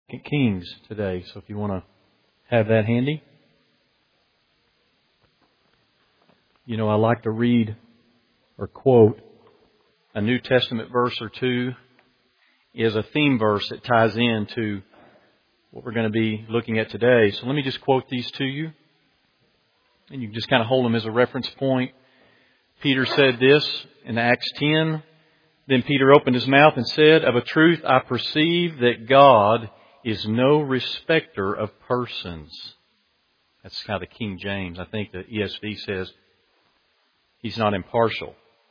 Kings today, so if you want to have that handy. You know, I like to read or quote a New Testament verse or two as a theme verse that ties into what we're going to be looking at today. So let me just quote these to you, and you can just kind of hold them as a reference point. Peter said this in Acts 10. Then Peter opened his mouth and said, "Of a truth I perceive that God is no respecter of persons." That's kind of the King James. I think the ESV says He's not impartial.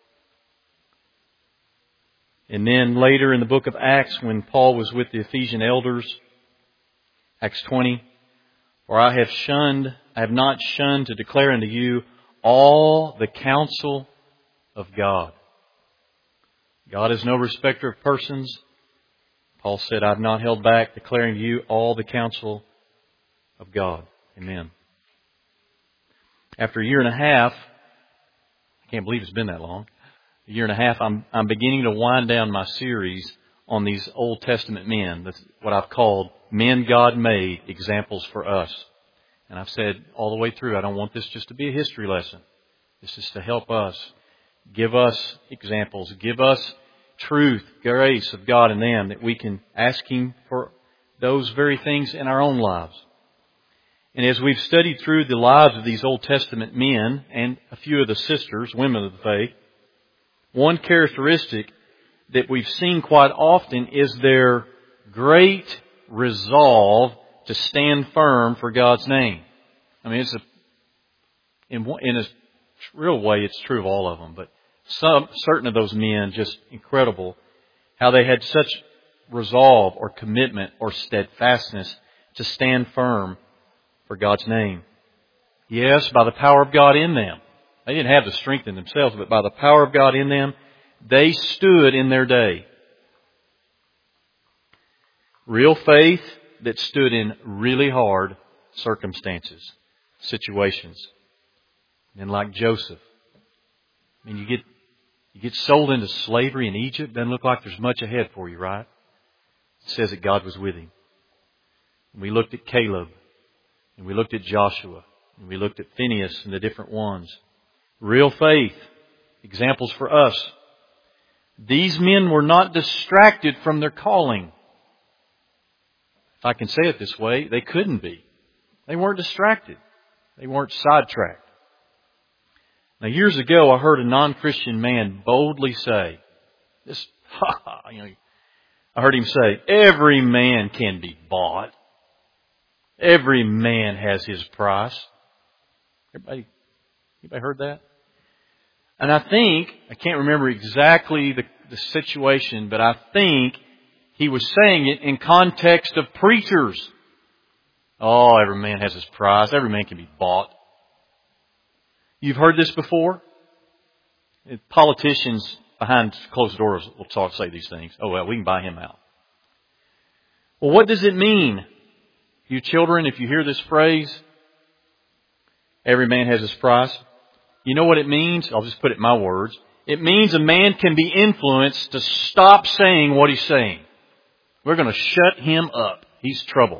And then later in the book of Acts, when Paul was with the Ephesian elders, Acts 20, "For I have not shunned to declare unto you all the counsel of God." God is no respecter of persons. Paul said, "I have not held back declaring to you all the counsel of God." Amen. After a year and a half, I can't believe it's been that long. A year and a half, I'm beginning to wind down my series on these Old Testament men. That's what I've called Men God Made, Examples for Us. And I've said all the way through, I don't want this just to be a history lesson. This is to help us, give us examples, give us truth, grace of God in them, that we can ask Him for those very things in our own lives. And as we've studied through the lives of these Old Testament men and a few of the sisters, women of the faith, one characteristic that we've seen quite often is their great resolve to stand firm for God's name. I mean, in a real way, it's true of all of them, but certain of those men, just incredible how they had such resolve or commitment or steadfastness to stand firm for God's name. Yes, by the power of God in them. They didn't have the strength in themselves, but by the power of God in them, they stood in their day. Real faith that stood in really hard circumstances, situations. And like Joseph, I mean, you get sold into slavery in Egypt, doesn't look like there's much ahead for you, right? It says that God was with him. And we looked at Caleb, and we looked at Joshua, and we looked at Phineas and the different ones. Real faith, examples for us. These men were not distracted from their calling. If I can say it this way, they couldn't be. They weren't distracted. They weren't sidetracked. Now, years ago, I heard a non-Christian man boldly say, I heard him say, "Every man can be bought. Every man has his price." Anybody heard that? And I can't remember exactly the situation, but I think he was saying it in context of preachers. Oh, every man has his price. Every man can be bought. You've heard this before? Politicians behind closed doors will say these things. Oh, well, we can buy him out. Well, what does it mean? You children, if you hear this phrase, every man has his price. You know what it means? I'll just put it in my words. It means a man can be influenced to stop saying what he's saying. We're going to shut him up. He's trouble.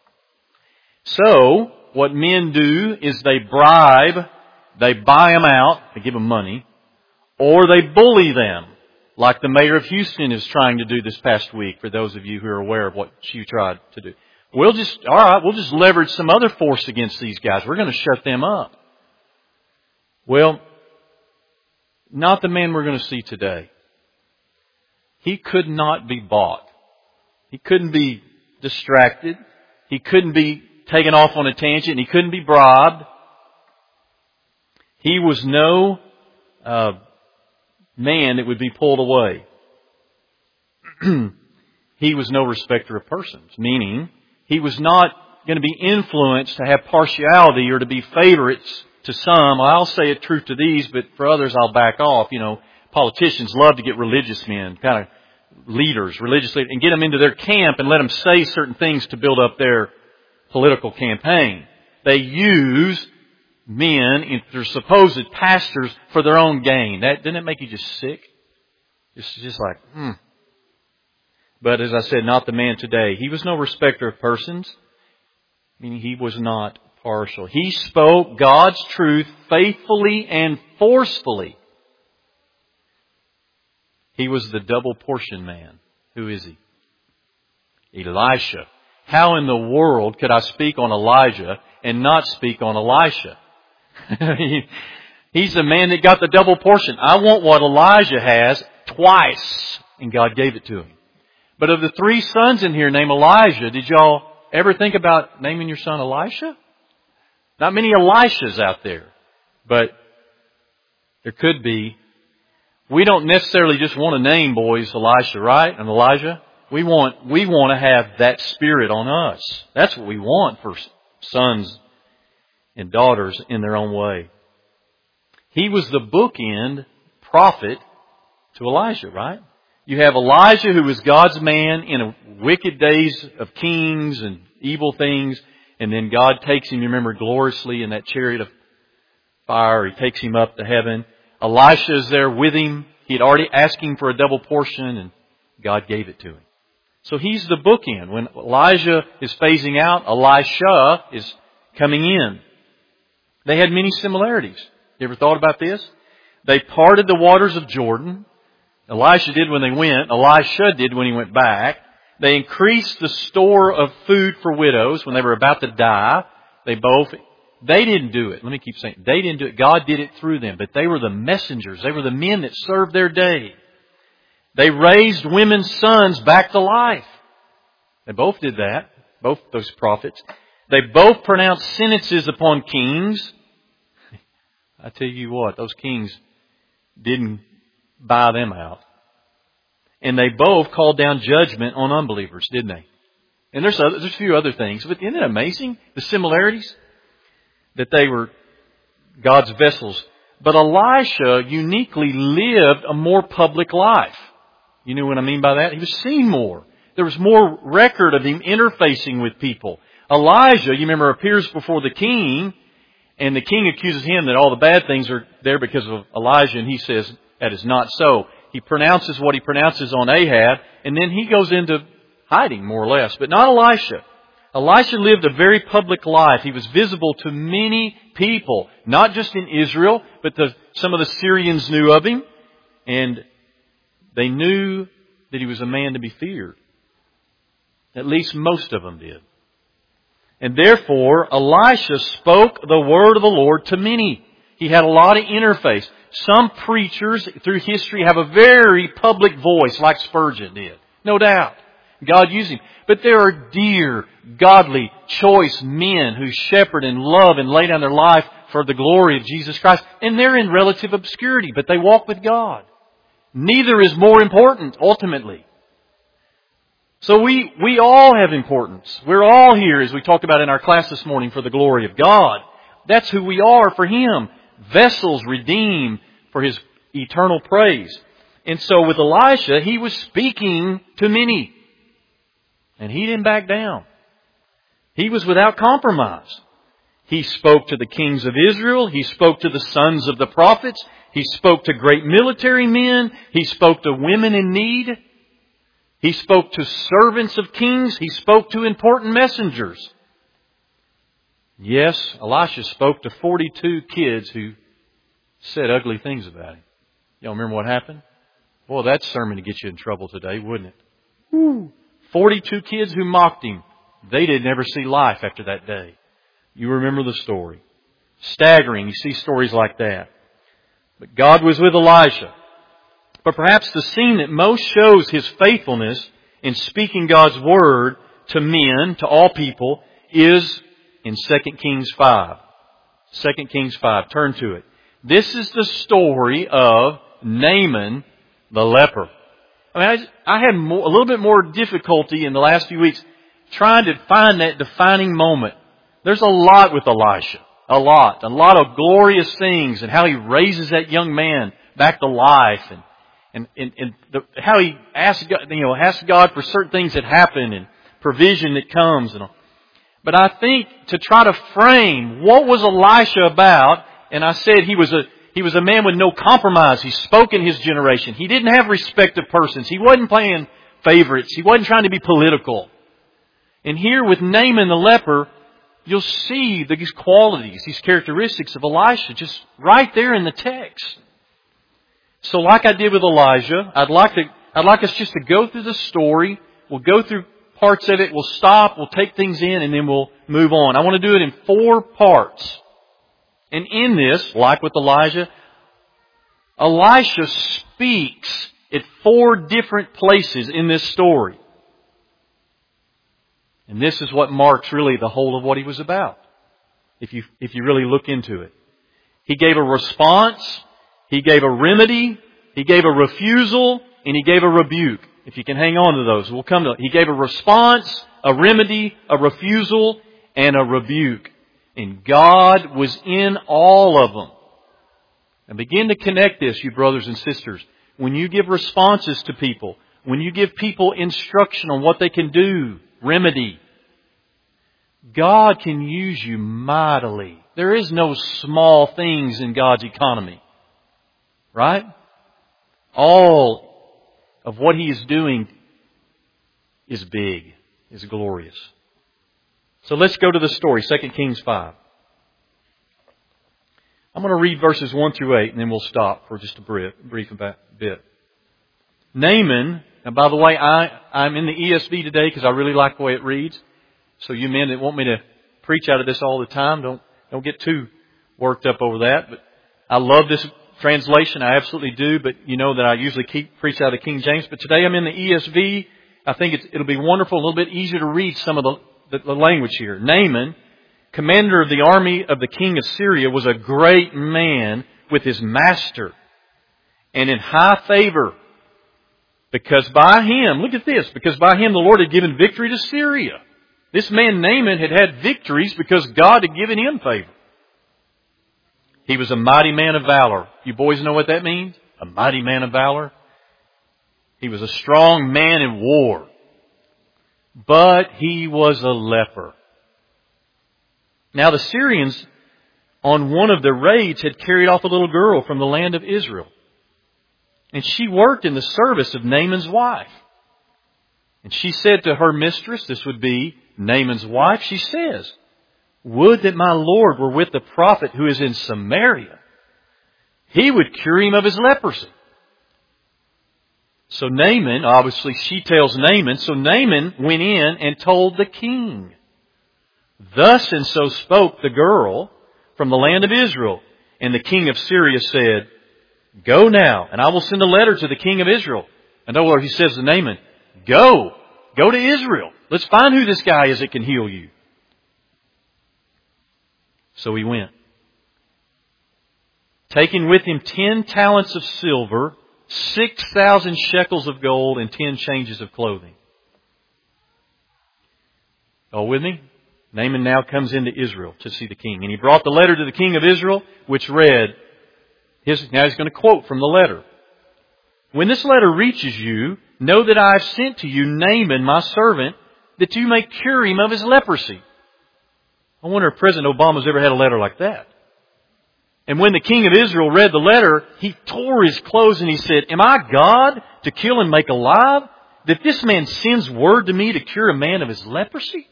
So, what men do is they bribe, they buy them out, they give them money, or they bully them, like the mayor of Houston is trying to do this past week, for those of you who are aware of what she tried to do. We'll just leverage some other force against these guys. We're going to shut them up. Well, not the man we're going to see today. He could not be bought. He couldn't be distracted. He couldn't be taken off on a tangent. He couldn't be bribed. He was no man that would be pulled away. He was no respecter of persons, meaning he was not going to be influenced to have partiality or to be favorites to some. I'll say it truth to these, but for others I'll back off. You know, politicians love to get religious men, kind of religious leaders, and get them into their camp and let them say certain things to build up their political campaign. They use men, their supposed pastors, for their own gain. Doesn't it make you just sick? It's just like, But as I said, not the man today. He was no respecter of persons, meaning he was not partial. He spoke God's truth faithfully and forcefully. He was the double portion man. Who is he? Elisha. How in the world could I speak on Elijah and not speak on Elisha? He's the man that got the double portion. I want what Elijah has twice. And God gave it to him. But of the three sons in here named Elijah, did y'all ever think about naming your son Elisha? Not many Elishas out there. But there could be. We don't necessarily just want to name boys Elisha, right? And Elijah. We want to have that spirit on us. That's what we want for sons and daughters in their own way. He was the bookend prophet to Elijah, right? You have Elijah, who was God's man in a wicked days of kings and evil things. And then God takes him, you remember, gloriously in that chariot of fire. He takes him up to heaven. Elisha is there with him. He had already asked him for a double portion, and God gave it to him. So he's the bookend. When Elijah is phasing out, Elisha is coming in. They had many similarities. You ever thought about this? They parted the waters of Jordan. Elisha did when they went. Elisha did when he went back. They increased the store of food for widows when they were about to die. They didn't do it. Let me keep saying, they didn't do it. God did it through them. But they were the messengers. They were the men that served their day. They raised women's sons back to life. They both did that. Both those prophets. They both pronounced sentences upon kings. I tell you what, those kings didn't buy them out. And they both called down judgment on unbelievers, didn't they? And there's a few other things. But isn't it amazing, the similarities? That they were God's vessels. But Elisha uniquely lived a more public life. You know what I mean by that? He was seen more. There was more record of him interfacing with people. Elijah, you remember, appears before the king, and the king accuses him that all the bad things are there because of Elijah, and he says that is not so. He pronounces what he pronounces on Ahab, and then he goes into hiding, more or less. But not Elisha. Elisha lived a very public life. He was visible to many people, not just in Israel, but some of the Syrians knew of him, and they knew that he was a man to be feared. At least most of them did. And therefore, Elisha spoke the word of the Lord to many. He had a lot of interface. Some preachers through history have a very public voice like Spurgeon did. No doubt. God used him. But there are dear, godly, choice men who shepherd and love and lay down their life for the glory of Jesus Christ. And they're in relative obscurity, but they walk with God. Neither is more important, ultimately. So we all have importance. We're all here, as we talked about in our class this morning, for the glory of God. That's who we are for Him. Vessels redeemed for His eternal praise. And so with Elisha, he was speaking to many. And he didn't back down. He was without compromise. He spoke to the kings of Israel. He spoke to the sons of the prophets. He spoke to great military men. He spoke to women in need. He spoke to servants of kings. He spoke to important messengers. Yes, Elisha spoke to 42 kids who said ugly things about him. Y'all remember what happened? Boy, that sermon to get you in trouble today, wouldn't it? Woo. 42 kids who mocked him. They didn't ever see life after that day. You remember the story. Staggering. You see stories like that. But God was with Elisha. But perhaps the scene that most shows his faithfulness in speaking God's word to men, to all people, is in 2 Kings 5. 2 Kings 5. Turn to it. This is the story of Naaman the leper. I mean, I had a little bit more difficulty in the last few weeks trying to find that defining moment. There's a lot with Elisha. A lot of glorious things, and how he raises that young man back to life, and how he asks God for certain things that happen, and provision that comes, and all. But I think to try to frame what was Elisha about, and I said he was a man with no compromise. He spoke in his generation. He didn't have respect of persons. He wasn't playing favorites. He wasn't trying to be political. And here with Naaman the leper, you'll see these qualities, these characteristics of Elisha just right there in the text. So like I did with Elijah, I'd like us just to go through the story. We'll go through parts of it. We'll stop. We'll take things in and then we'll move on. I want to do it in 4 parts. And in this, like with Elijah, Elisha speaks at 4 different places in this story. And this is what marks really the whole of what he was about. If you really look into it. He gave a response. He gave a remedy. He gave a refusal. And he gave a rebuke. If you can hang on to those, we'll come to it. He gave a response, a remedy, a refusal, and a rebuke. And God was in all of them. And begin to connect this, you brothers and sisters. When you give responses to people, when you give people instruction on what they can do, remedy, God can use you mightily. There is no small things in God's economy. Right? All of what He is doing is big, is glorious. So let's go to the story, 2 Kings 5. I'm going to read verses 1 through 8 and then we'll stop for just a brief bit. Naaman, and by the way, I'm in the ESV today because I really like the way it reads. So you men that want me to preach out of this all the time, don't get too worked up over that. But I love this translation. I absolutely do. But you know that I usually preach out of King James. But today I'm in the ESV. I think it'll be wonderful, a little bit easier to read some of the language here. Naaman, commander of the army of the king of Syria, was a great man with his master and in high favor. Because by him, look at this, because by him the Lord had given victory to Syria. This man Naaman had victories because God had given him favor. He was a mighty man of valor. You boys know what that means? A mighty man of valor. He was a strong man in war. But he was a leper. Now the Syrians, on one of their raids, had carried off a little girl from the land of Israel. And she worked in the service of Naaman's wife. And she said to her mistress, this would be Naaman's wife, she says, "Would that my Lord were with the prophet who is in Samaria. He would cure him of his leprosy." So Naaman, obviously she tells Naaman, so Naaman went in and told the king. Thus and so spoke the girl from the land of Israel. And the king of Syria said, "Go now, and I will send a letter to the king of Israel." In other words, he says to Naaman, Go to Israel. Let's find who this guy is that can heal you. So he went. Taking with him 10 talents of silver, 6,000 shekels of gold, and 10 changes of clothing. All with me? Naaman now comes into Israel to see the king. And he brought the letter to the king of Israel, which read, now he's going to quote from the letter. "When this letter reaches you, know that I have sent to you Naaman, my servant, that you may cure him of his leprosy." I wonder if President Obama's ever had a letter like that. And when the king of Israel read the letter, he tore his clothes and he said, "Am I God to kill and make alive, that this man sends word to me to cure a man of his leprosy?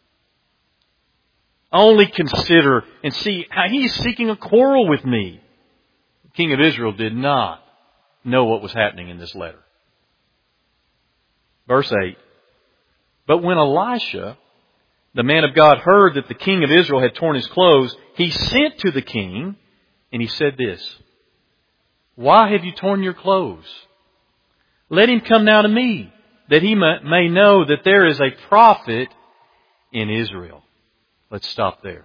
Only consider and see how he is seeking a quarrel with me." The king of Israel did not know what was happening in this letter. Verse 8. But when Elisha, the man of God, heard that the king of Israel had torn his clothes, he sent to the king and he said this, "Why have you torn your clothes? Let him come now to me, that he may know that there is a prophet in Israel." Let's stop there.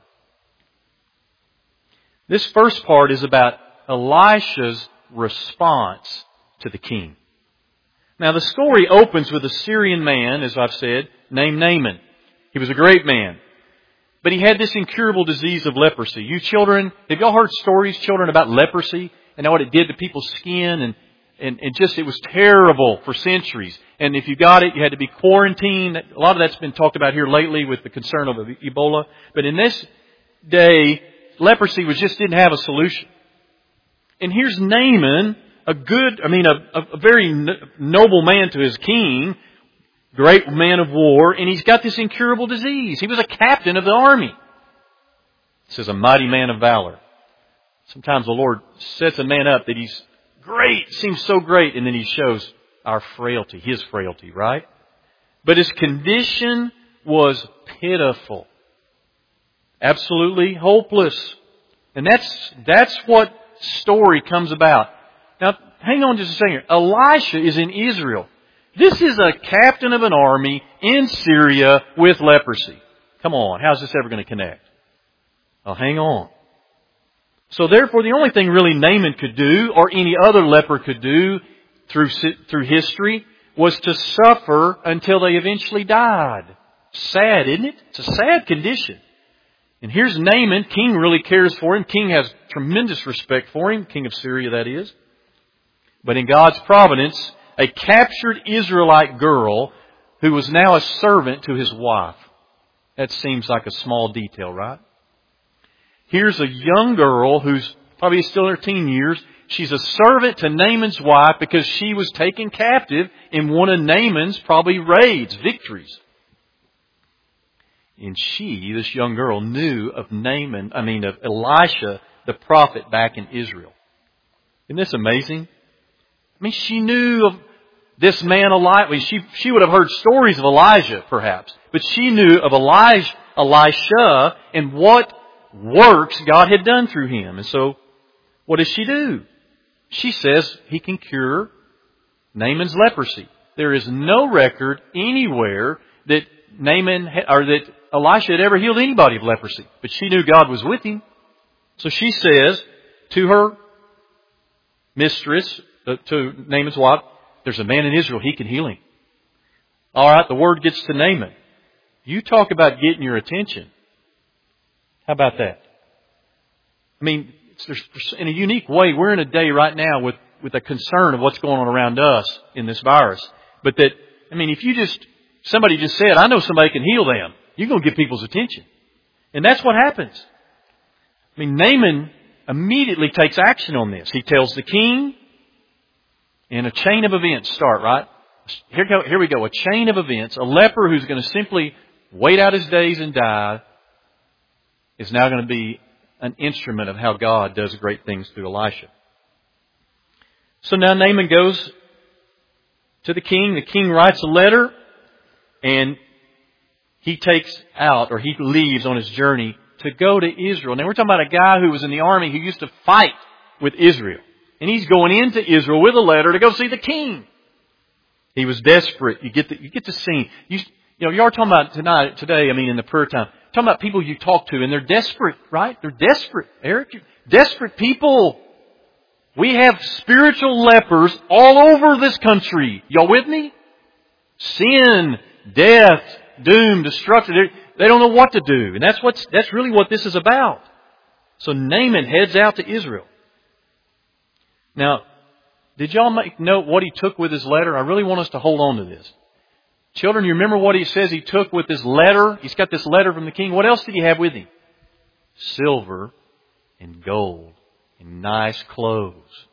This first part is about Elisha's response to the king. Now the story opens with a Syrian man, as I've said, named Naaman. He was a great man. But he had this incurable disease of leprosy. You children, have y'all heard stories, children, about leprosy? And what it did to people's skin? And just, it was terrible for centuries. And if you got it, you had to be quarantined. A lot of that's been talked about here lately with the concern of Ebola. But in this day, leprosy just didn't have a solution. And here's Naaman, a very noble man to his king, great man of war, and he's got this incurable disease. He was a captain of the army. It says a mighty man of valor. Sometimes the Lord sets a man up that he's great, seems so great, and then He shows our frailty, His frailty, right? But his condition was pitiful. Absolutely hopeless. And that's what story comes about. Now, hang on just a second. Elisha is in Israel. This is a captain of an army in Syria with leprosy. Come on, how's this ever going to connect? Oh, hang on. So therefore, the only thing really Naaman could do, or any other leper could do through history, was to suffer until they eventually died. Sad, isn't it? It's a sad condition. And here's Naaman. King really cares for him. King has tremendous respect for him. King of Syria, that is. But in God's providence, a captured Israelite girl who was now a servant to his wife. That seems like a small detail, right? Here's a young girl who's probably still in her teen years. She's a servant to Naaman's wife because she was taken captive in one of Naaman's probably raids, victories. And she, this young girl, knew of of Elisha, the prophet back in Israel. Isn't this amazing? I mean, she knew of this man Elijah. She would have heard stories of Elijah, perhaps. But she knew of Elisha and what works God had done through him. And so, what does she do? She says he can cure Naaman's leprosy. There is no record anywhere that that Elisha had ever healed anybody of leprosy. But she knew God was with him. So she says to her mistress, to Naaman's wife, there's a man in Israel, he can heal him. All right, the word gets to Naaman. You talk about getting your attention. How about that? I mean, in a unique way, we're in a day right now with a concern of what's going on around us in this virus. But that, I mean, if somebody just said, I know somebody can heal them, you're going to get people's attention. And that's what happens. I mean, Naaman immediately takes action on this. He tells the king, and a chain of events start, right? Here we go. A chain of events. A leper who's going to simply wait out his days and die is now going to be an instrument of how God does great things through Elisha. So now Naaman goes to the king. The king writes a letter, and he leaves on his journey to go to Israel. Now we're talking about a guy who was in the army who used to fight with Israel. And he's going into Israel with a letter to go see the king. He was desperate. You get the scene. You are talking about today, in the prayer time, talking about people you talk to, and they're desperate, right? They're desperate, Eric. Desperate people. We have spiritual lepers all over this country. Y'all with me? Sin, death, doom, destruction. They don't know what to do. And that's really what this is about. So Naaman heads out to Israel. Now, did y'all make note what he took with his letter? I really want us to hold on to this. Children, you remember what he says he took with his letter? He's got this letter from the king. What else did he have with him? Silver and gold and nice clothes.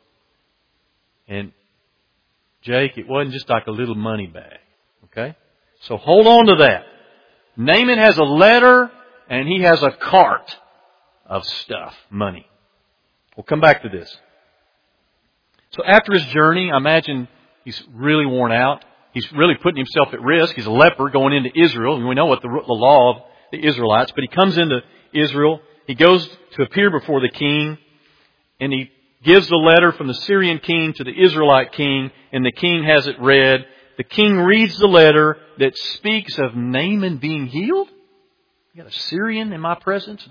And Jake, it wasn't just like a little money bag. Okay? So hold on to that. Naaman has a letter and he has a cart of stuff, money. We'll come back to this. So after his journey, I imagine he's really worn out. He's really putting himself at risk. He's a leper going into Israel. And we know what the law of the Israelites. But he comes into Israel. He goes to appear before the king. And he gives the letter from the Syrian king to the Israelite king. And the king has it read. The king reads the letter that speaks of Naaman being healed. You got a Syrian in my presence?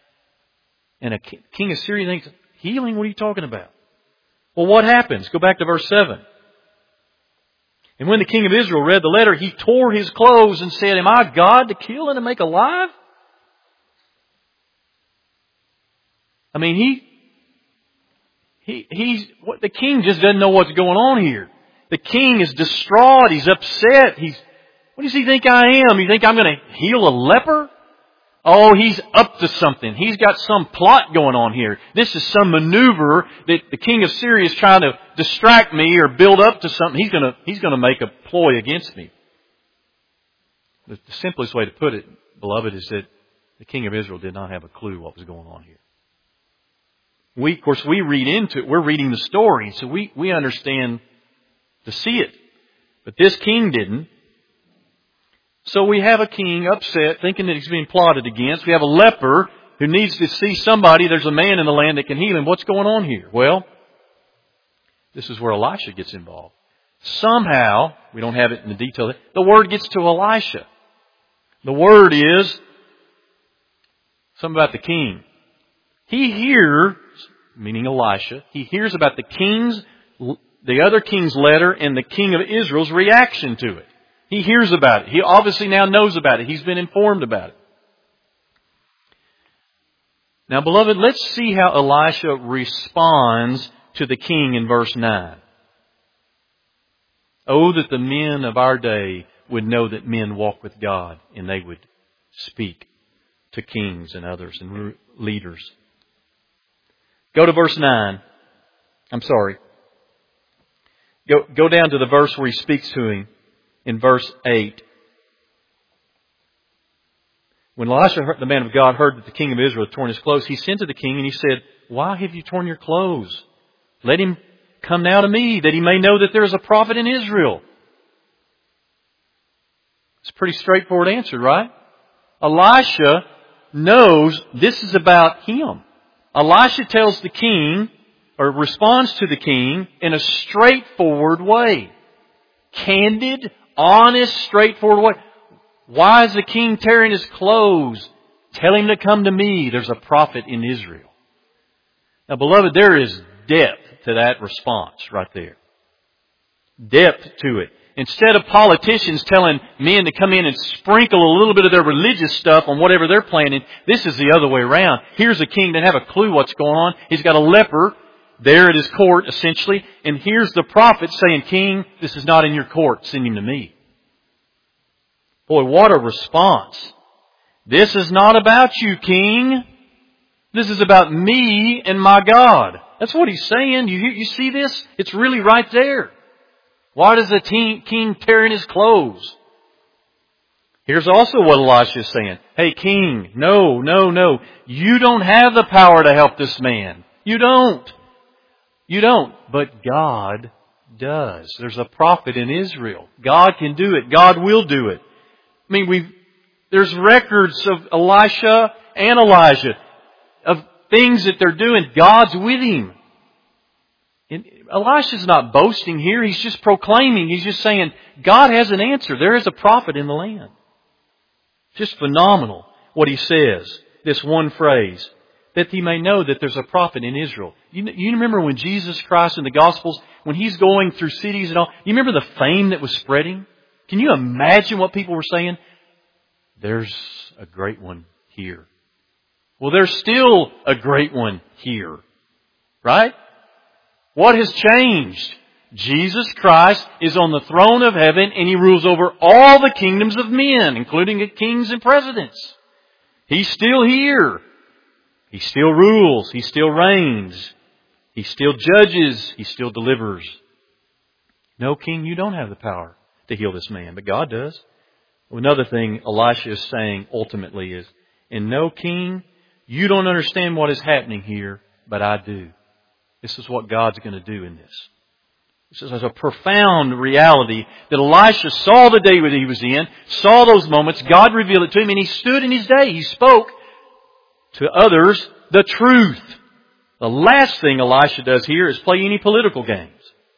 And a king of Syria thinks, healing? What are you talking about? Well, what happens? Go back to verse 7. And when the king of Israel read the letter, he tore his clothes and said, am I God to kill and to make alive? I mean, the king just doesn't know what's going on here. The king is distraught. He's upset. What does he think I am? You think I'm going to heal a leper? Oh, he's up to something. He's got some plot going on here. This is some maneuver that the king of Syria is trying to distract me or build up to something. He's going to make a ploy against me. The simplest way to put it, beloved, is that the king of Israel did not have a clue what was going on here. Of course, we read into it. We're reading the story, so we understand to see it. But this king didn't. So we have a king upset, thinking that he's being plotted against. We have a leper who needs to see somebody. There's a man in the land that can heal him. What's going on here? Well, this is where Elisha gets involved. Somehow, we don't have it in the detail, the word gets to Elisha. The word is something about the king. He hears, meaning Elisha, he hears about the other king's letter and the king of Israel's reaction to it. He hears about it. He obviously now knows about it. He's been informed about it. Now, beloved, let's see how Elisha responds to the king in verse 9. Oh, that the men of our day would know that men walk with God and they would speak to kings and others and leaders. Go to verse 9. I'm sorry. Go down to the verse where he speaks to him in verse 8. When Elisha, the man of God, heard that the king of Israel had torn his clothes, he sent to the king and he said, "Why have you torn your clothes? Let him come now to me, that he may know that there is a prophet in Israel." It's a pretty straightforward answer, right? Elisha knows this is about him. Elisha tells the king, or responds to the king, in a straightforward way. Candid, honest, straightforward way. Why is the king tearing his clothes? Tell him to come to me. There's a prophet in Israel. Now, beloved, there is depth to that response right there. Depth to it. Instead of politicians telling men to come in and sprinkle a little bit of their religious stuff on whatever they're planning, this is the other way around. Here's a king that doesn't have a clue what's going on. He's got a leper there at his court, essentially. And here's the prophet saying, "King, this is not in your court. Send him to me." Boy, what a response. This is not about you, king. This is about me and my God. That's what he's saying. You see this? It's really right there. Why does the king tear in his clothes? Here's also what Elisha is saying. Hey, king, no. You don't have the power to help this man. You don't. But God does. There's a prophet in Israel. God can do it. God will do it. I mean, there's records of Elisha and Elijah of things that they're doing. God's with him. And Elisha's not boasting here. He's just proclaiming. He's just saying, God has an answer. There is a prophet in the land. Just phenomenal what he says. This one phrase. That he may know that there's a prophet in Israel. You remember when Jesus Christ in the Gospels, when he's going through cities and all, you remember the fame that was spreading? Can you imagine what people were saying? There's a great one here. Well, there's still a great one here. Right? What has changed? Jesus Christ is on the throne of heaven and He rules over all the kingdoms of men, including kings and presidents. He's still here. He still rules. He still reigns. He still judges. He still delivers. No, king, you don't have the power to heal this man, but God does. Another thing Elisha is saying ultimately is, and no, king, you don't understand what is happening here, but I do. This is what God's going to do in this. This is a profound reality that Elisha saw the day that he was in, saw those moments, God revealed it to him, and he stood in his day. He spoke to others the truth. The last thing Elisha does here is play any political games.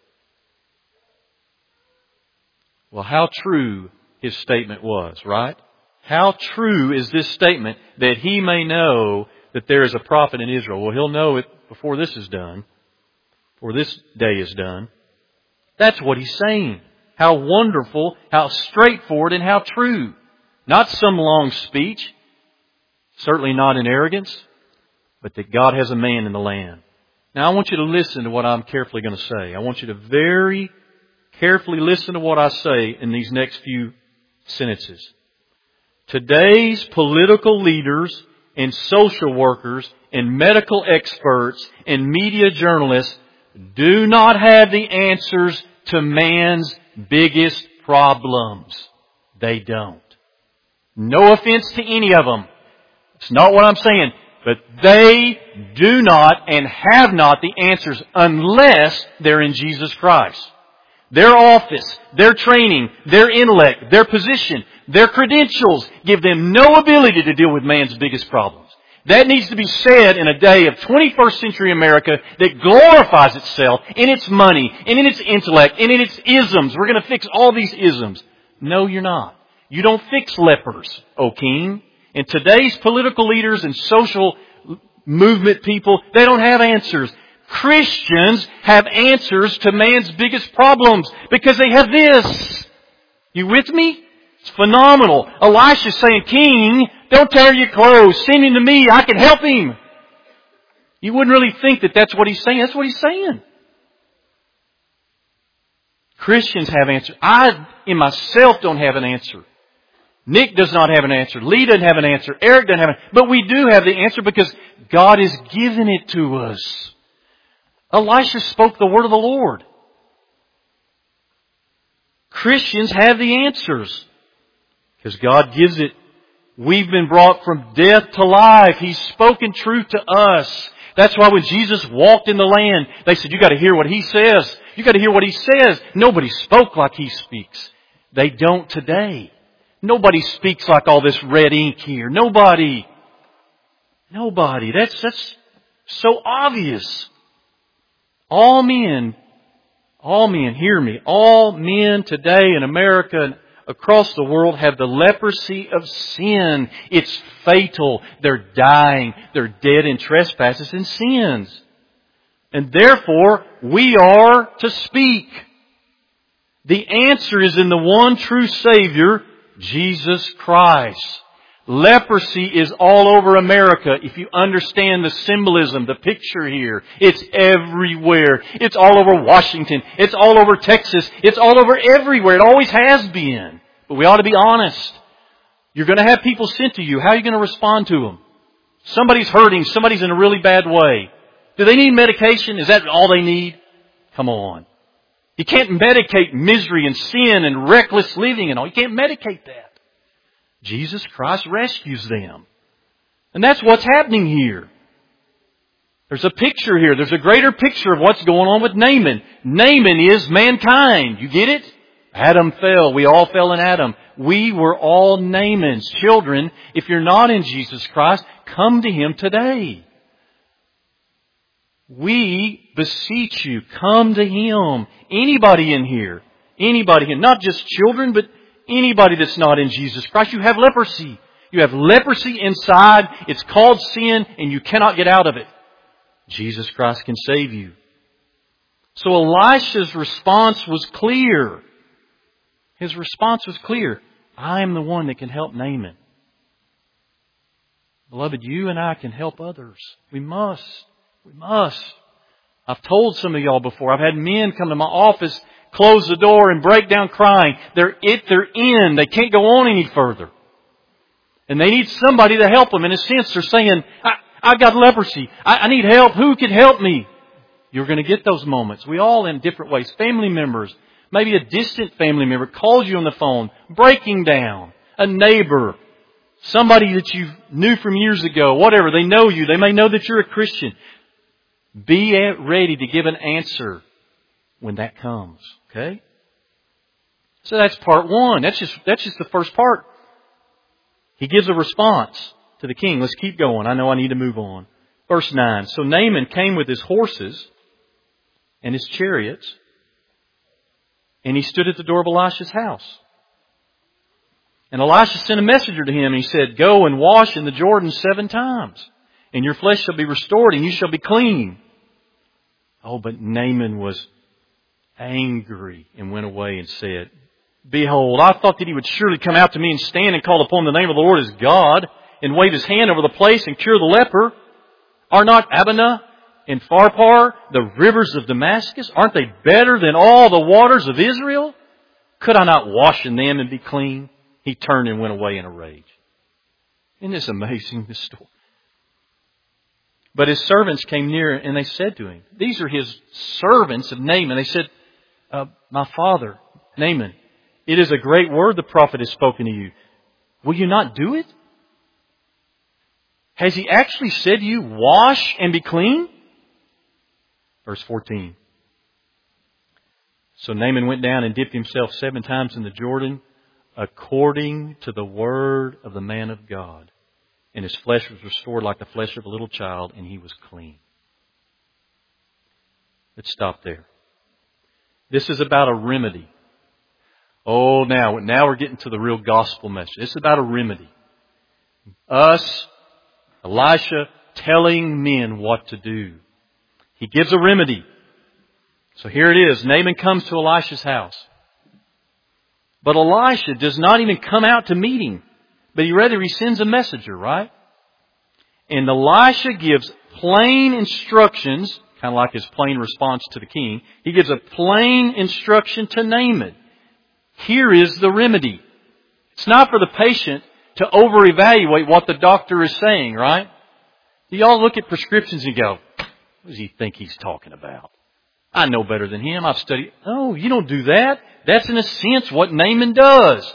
Well, how true his statement was, right? How true is this statement that he may know that there is a prophet in Israel? Well, he'll know it before this is done, before this day is done. That's what he's saying. How wonderful, how straightforward, and how true. Not some long speech, certainly not in arrogance, but that God has a man in the land. Now I want you to listen to what I'm carefully going to say. I want you to very carefully listen to what I say in these next few sentences. Today's political leaders and social workers and medical experts and media journalists do not have the answers to man's biggest problems. They don't. No offense to any of them. It's not what I'm saying. But they do not and have not the answers unless they're in Jesus Christ. Their office, their training, their intellect, their position, their credentials give them no ability to deal with man's biggest problems. That needs to be said in a day of 21st century America that glorifies itself in its money, and in its intellect, and in its isms. We're going to fix all these isms. No, you're not. You don't fix lepers, O King. And today's political leaders and social movement people, they don't have answers. Christians have answers to man's biggest problems because they have this. You with me? It's phenomenal. Elisha's saying, King, don't tear your clothes. Send him to me. I can help him. You wouldn't really think that that's what he's saying. That's what he's saying. Christians have answers. I, in myself, don't have an answer. Nick does not have an answer. Lee doesn't have an answer. Eric doesn't have an answer. But we do have the answer because God has given it to us. Elisha spoke the word of the Lord. Christians have the answers because God gives it. We've been brought from death to life. He's spoken truth to us. That's why when Jesus walked in the land, they said, you got to hear what He says. You got to hear what He says. Nobody spoke like He speaks. They don't today. Nobody speaks like all this red ink here. Nobody. That's so obvious. All men, hear me. All men today in America and across the world have the leprosy of sin. It's fatal. They're dying. They're dead in trespasses and sins. And therefore, we are to speak. The answer is in the one true Savior, Jesus Christ. Leprosy is all over America. If you understand the symbolism, the picture here, it's everywhere. It's all over Washington. It's all over Texas. It's all over everywhere. It always has been. But we ought to be honest. You're going to have people sent to you. How are you going to respond to them? Somebody's hurting. Somebody's in a really bad way. Do they need medication? Is that all they need? Come on. You can't medicate misery and sin and reckless living and all. You can't medicate that. Jesus Christ rescues them. And that's what's happening here. There's a picture here. There's a greater picture of what's going on with Naaman. Naaman is mankind. You get it? Adam fell. We all fell in Adam. We were all Naaman's children. If you're not in Jesus Christ, come to Him today. We beseech you, come to Him. Anybody in here. Anybody here. Not just children, but anybody that's not in Jesus Christ. You have leprosy. You have leprosy inside. It's called sin and you cannot get out of it. Jesus Christ can save you. So Elisha's response was clear. His response was clear. I am the one that can help Naaman. Beloved, you and I can help others. We must. We must. I've told some of y'all before. I've had men come to my office, close the door and break down crying. They're in. They can't go on any further. And they need somebody to help them. In a sense, they're saying, I've got leprosy. I need help. Who can help me? You're going to get those moments. We all in different ways. Family members. Maybe a distant family member calls you on the phone, breaking down. A neighbor. Somebody that you knew from years ago. Whatever. They know you. They may know that you're a Christian. Be ready to give an answer when that comes. Okay? So that's part one. That's just the first part. He gives a response to the king. Let's keep going. I know I need to move on. Verse 9. So Naaman came with his horses and his chariots, and he stood at the door of Elisha's house. And Elisha sent a messenger to him, and he said, Go and wash in the Jordan 7 times, and your flesh shall be restored, and you shall be clean. Oh, but Naaman was angry and went away and said, Behold, I thought that he would surely come out to me and stand and call upon the name of the Lord as God and wave his hand over the place and cure the leper. Are not Abana and Pharpar the rivers of Damascus? Aren't they better than all the waters of Israel? Could I not wash in them and be clean? He turned and went away in a rage. Isn't this amazing, this story? But his servants came near and they said to him, these are his servants of Naaman. They said, My father, Naaman, it is a great word the prophet has spoken to you. Will you not do it? Has He actually said to you, wash and be clean? Verse 14. So Naaman went down and dipped himself 7 times in the Jordan, according to the word of the man of God. And his flesh was restored like the flesh of a little child, and he was clean. Let's stop there. This is about a remedy. Oh, now we're getting to the real gospel message. This is about a remedy. Elisha telling men what to do. He gives a remedy. So here it is. Naaman comes to Elisha's house. But Elisha does not even come out to meet him. But he sends a messenger, right? And Elisha gives plain instructions, kind of like his plain response to the king. He gives a plain instruction to Naaman. Here is the remedy. It's not for the patient to over-evaluate what the doctor is saying, right? Do y'all look at prescriptions and go, what does he think he's talking about? I know better than him. I've studied. No, you don't do that. That's in a sense what Naaman does.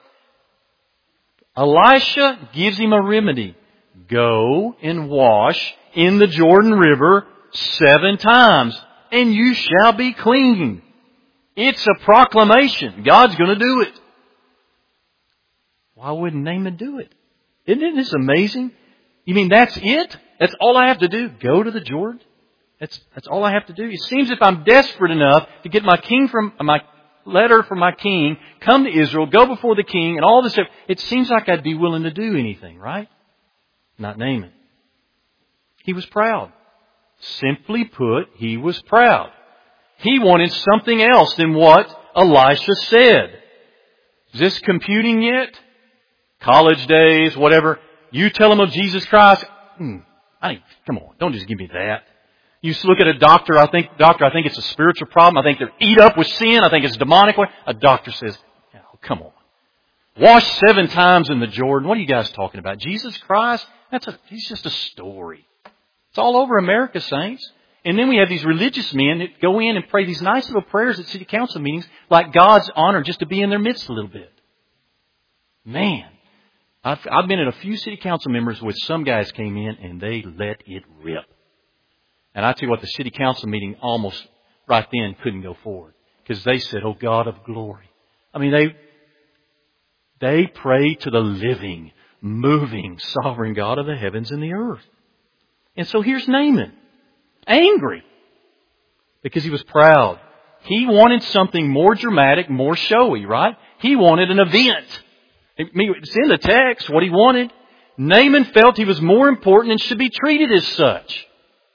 Elisha gives him a remedy. Go and wash in the Jordan River 7 times, and you shall be clean. It's a proclamation. God's going to do it. Why wouldn't Naaman do it? Isn't this amazing? You mean that's it? That's all I have to do? Go to the Jordan? That's all I have to do? It seems if I'm desperate enough to get my letter from my king, come to Israel, go before the king, and all this stuff, it seems like I'd be willing to do anything, right? Not Naaman. He was proud. Simply put, he was proud. He wanted something else than what Elisha said. Is this computing yet? College days, whatever. You tell them of Jesus Christ. Come on, don't just give me that. You look at a doctor, I think it's a spiritual problem. I think they're eat up with sin. I think it's demonic. A doctor says, oh, come on. Wash 7 times in the Jordan. What are you guys talking about? Jesus Christ? He's just a story. It's all over America, saints. And then we have these religious men that go in and pray these nice little prayers at city council meetings like God's honor just to be in their midst a little bit. Man, I've been at a few city council members where some guys came in and they let it rip. And I tell you what, the city council meeting almost right then couldn't go forward because they said, "Oh God of glory." I mean, they pray to the living, moving, sovereign God of the heavens and the earth. And so here's Naaman, angry because he was proud. He wanted something more dramatic, more showy, right? He wanted an event. It's in the text what he wanted. Naaman felt he was more important and should be treated as such.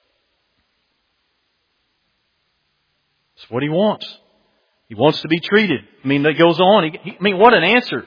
That's what he wants. He wants to be treated. That goes on. What an answer.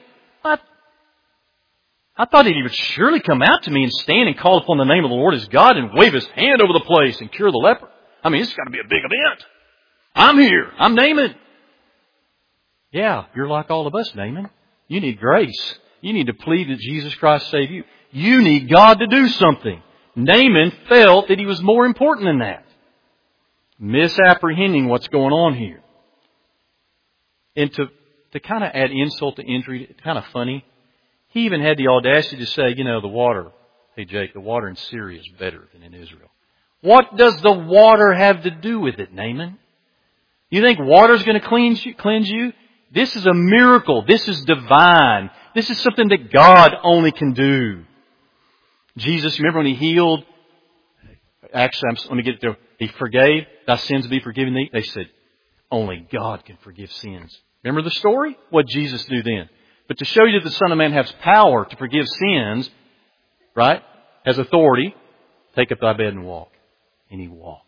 I thought he would surely come out to me and stand and call upon the name of the Lord his God and wave his hand over the place and cure the leper. It's got to be a big event. I'm here. I'm Naaman. Yeah, you're like all of us, Naaman. You need grace. You need to plead that Jesus Christ save you. You need God to do something. Naaman felt that he was more important than that. Misapprehending what's going on here. And to kind of add insult to injury, it's kind of funny. He even had the audacity to say, the water, hey Jake, the water in Syria is better than in Israel. What does the water have to do with it, Naaman? You think water's going to cleanse you? This is a miracle. This is divine. This is something that God only can do. Jesus, remember when He healed? Actually, let me get there. He forgave. Thy sins be forgiven thee. They said, only God can forgive sins. Remember the story? What did Jesus do then? But to show you that the Son of Man has power to forgive sins, right? Has authority. Take up thy bed and walk. And He walks.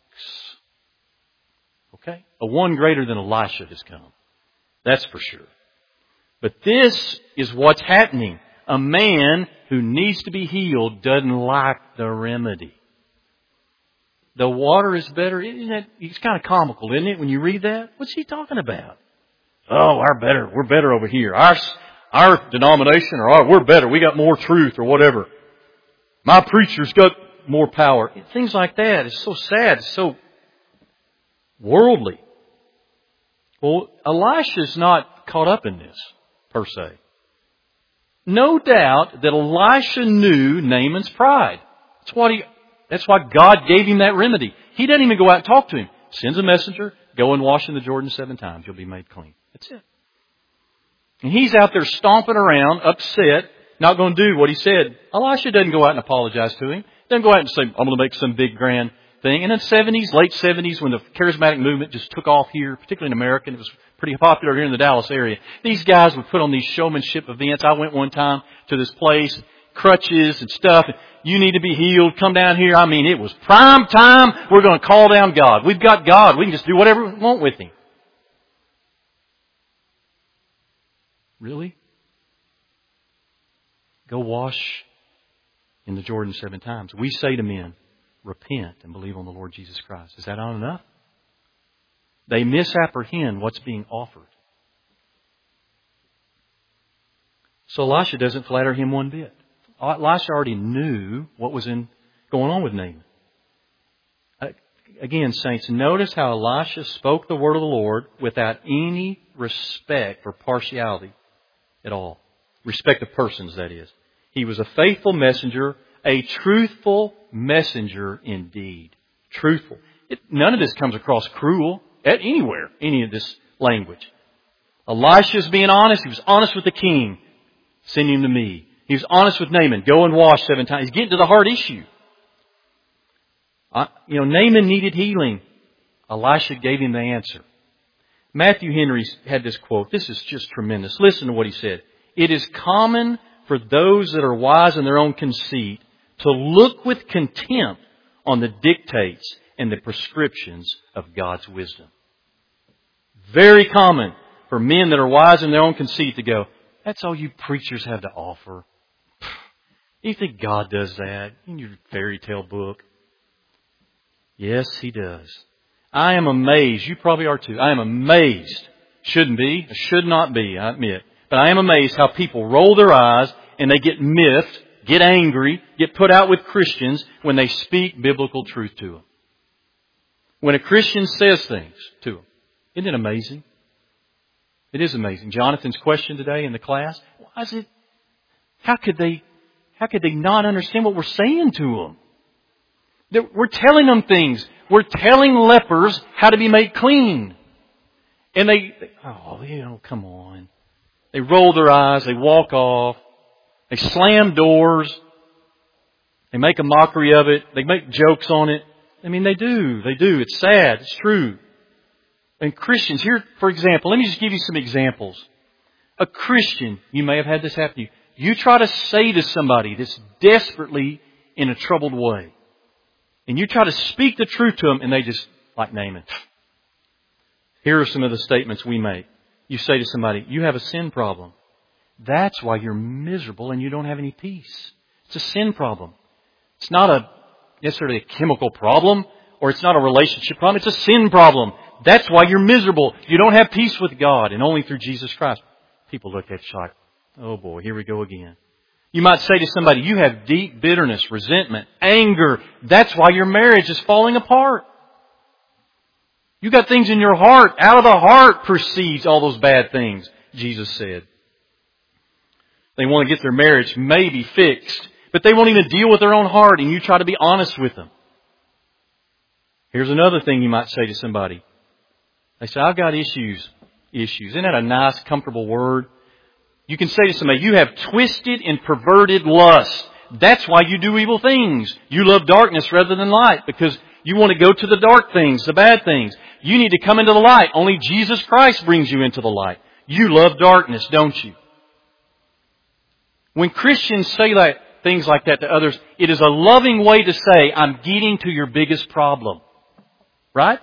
Okay? A one greater than Elisha has come. That's for sure. But this is what's happening. A man who needs to be healed doesn't like the remedy. The water is better. It's kind of comical, isn't it, when you read that? What's he talking about? Oh, we're better over here. Our denomination, we're better. We got more truth or whatever. My preacher's got more power. Things like that. It's so sad. It's so worldly. Well, Elisha's not caught up in this, per se. no doubt that Elisha knew Naaman's pride. That's why God gave him that remedy. He doesn't even go out and talk to him. Sends a messenger, go and wash in the Jordan 7 times. You'll be made clean. That's it. And he's out there stomping around, upset, not going to do what he said. Elisha doesn't go out and apologize to him. Doesn't go out and say, I'm going to make some big grand thing. And in the 70s, late 70s, when the charismatic movement just took off here, particularly in America, and it was pretty popular here in the Dallas area, these guys would put on these showmanship events. I went one time to this place, crutches and stuff. You need to be healed. Come down here. I mean, it was prime time. We're going to call down God. We've got God. We can just do whatever we want with Him. Really? Go wash in the Jordan 7 times. We say to men, repent and believe on the Lord Jesus Christ. Is that not enough? They misapprehend what's being offered. So Elisha doesn't flatter him one bit. Elisha already knew what was going on with Naaman. Again, saints, notice how Elisha spoke the word of the Lord without any respect or partiality at all. Respect of persons, that is. He was a faithful messenger, a truthful messenger indeed. Truthful. None of this comes across cruel anywhere, any of this language. Elisha's being honest. He was honest with the king. Send him to me. He was honest with Naaman. Go and wash 7 times. He's getting to the heart issue. Naaman needed healing. Elisha gave him the answer. Matthew Henry had this quote. This is just tremendous. Listen to what he said. It is common for those that are wise in their own conceit to look with contempt on the dictates and the prescriptions of God's wisdom. Very common for men that are wise in their own conceit to go, that's all you preachers have to offer. You think God does that in your fairy tale book? Yes, He does. I am amazed. You probably are too. I am amazed. Shouldn't be. Should not be, I admit. But I am amazed how people roll their eyes and they get miffed, get angry, get put out with Christians when they speak biblical truth to them. When a Christian says things to them. Isn't it amazing? It is amazing. Jonathan's question today in the class, how could they not understand what we're saying to them? We're telling them things. We're telling lepers how to be made clean. And come on. They roll their eyes. They walk off. They slam doors. They make a mockery of it. They make jokes on it. I mean, they do. They do. It's sad. It's true. And Christians, here, for example, let me just give you some examples. A Christian, you may have had this happen to you. You try to say to somebody that's desperately in a troubled way. And you try to speak the truth to them and they just, like Naaman. Here are some of the statements we make. You say to somebody, you have a sin problem. That's why you're miserable and you don't have any peace. It's a sin problem. It's not necessarily a chemical problem or it's not a relationship problem. It's a sin problem. That's why you're miserable. You don't have peace with God and only through Jesus Christ. People look at you like, oh boy, here we go again. You might say to somebody, you have deep bitterness, resentment, anger. That's why your marriage is falling apart. You got things in your heart. Out of the heart proceeds all those bad things, Jesus said. They want to get their marriage maybe fixed, but they won't even deal with their own heart, and you try to be honest with them. Here's another thing you might say to somebody. They say, I've got issues. Issues. Isn't that a nice, comfortable word? You can say to somebody, you have twisted and perverted lust. That's why you do evil things. You love darkness rather than light because you want to go to the dark things, the bad things. You need to come into the light. Only Jesus Christ brings you into the light. You love darkness, don't you? When Christians say things like that to others, it is a loving way to say, I'm getting to your biggest problem. Right?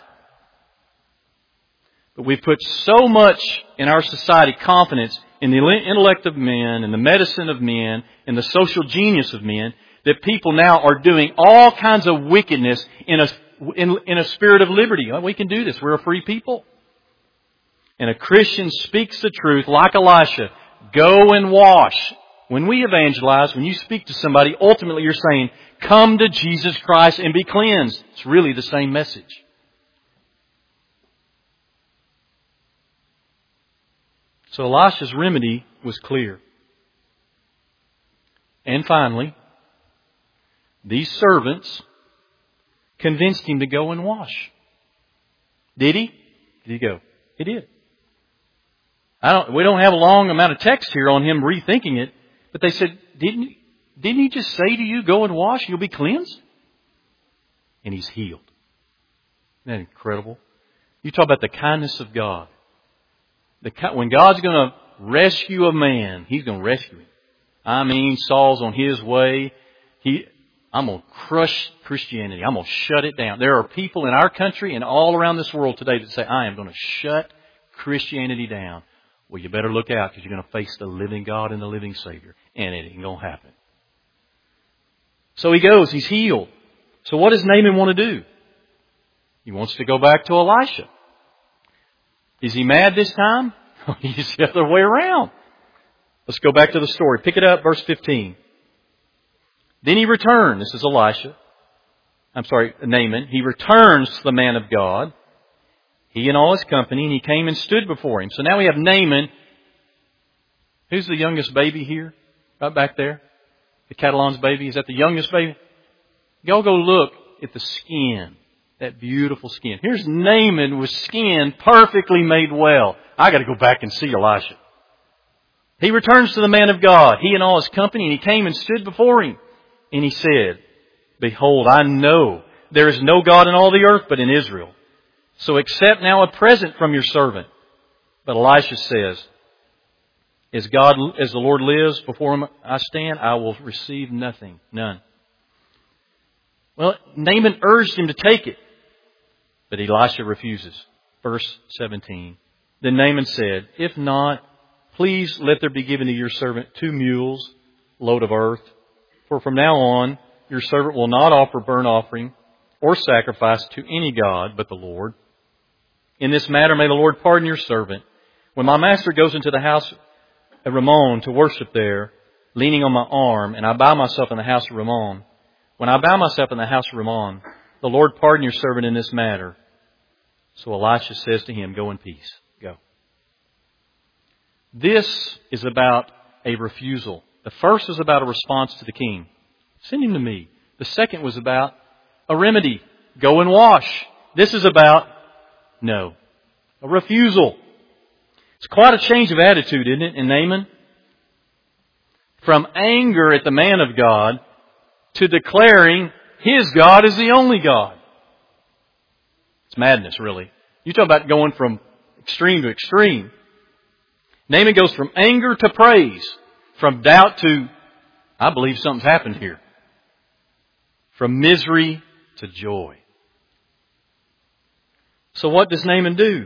But we've put so much in our society confidence in the intellect of men and the medicine of men and the social genius of men that people now are doing all kinds of wickedness in a spirit of liberty. We can do this. We're a free people. And a Christian speaks the truth like Elisha. Go and wash. When we evangelize, when you speak to somebody, ultimately you're saying, come to Jesus Christ and be cleansed. It's really the same message. So Elisha's remedy was clear. And finally, these servants convinced him to go and wash. Did he? Did he go? He did. We don't have a long amount of text here on him rethinking it, but they said, didn't he just say to you, go and wash, you'll be cleansed? And he's healed. Isn't that incredible? You talk about the kindness of God. When God's going to rescue a man, He's going to rescue him. I mean, Saul's on his way. I'm going to crush Christianity. I'm going to shut it down. There are people in our country and all around this world today that say, I am going to shut Christianity down. Well, you better look out because you're going to face the living God and the living Savior. And it ain't going to happen. So he goes. He's healed. So what does Naaman want to do? He wants to go back to Elisha. Is he mad this time? He's the other way around. Let's go back to the story. Pick it up, verse 15. Then he returned. This is Naaman. He returns to the man of God, he and all his company, and he came and stood before him. So now we have Naaman. Who's the youngest baby here? Right back there. The Catalan's baby. Is that the youngest baby? Y'all go look at the skin. That beautiful skin. Here's Naaman with skin perfectly made well. I got to go back and see Elisha. He returns to the man of God, he and all his company, and he came and stood before him. And he said, Behold, I know there is no God in all the earth but in Israel. So accept now a present from your servant. But Elisha says, As the Lord lives before him I stand, I will receive nothing. None. Well, Naaman urged him to take it. But Elisha refuses. Verse 17. Then Naaman said, If not, please let there be given to your servant 2 mules, load of earth. For from now on, your servant will not offer burnt offering or sacrifice to any god but the Lord. In this matter, may the Lord pardon your servant. When my master goes into the house of Rimmon to worship there, leaning on my arm, and I bow myself in the house of Rimmon. When I bow myself in the house of Rimmon, the Lord pardon your servant in this matter. So Elisha says to him, Go in peace. Go. This is about a refusal. The first was about a response to the king. Send him to me. The second was about a remedy. Go and wash. This is about, no, a refusal. It's quite a change of attitude, isn't it, in Naaman? From anger at the man of God to declaring his God is the only God. It's madness, really. You talk about going from extreme to extreme. Naaman goes from anger to praise. From doubt to, I believe something's happened here. From misery to joy. So what does Naaman do?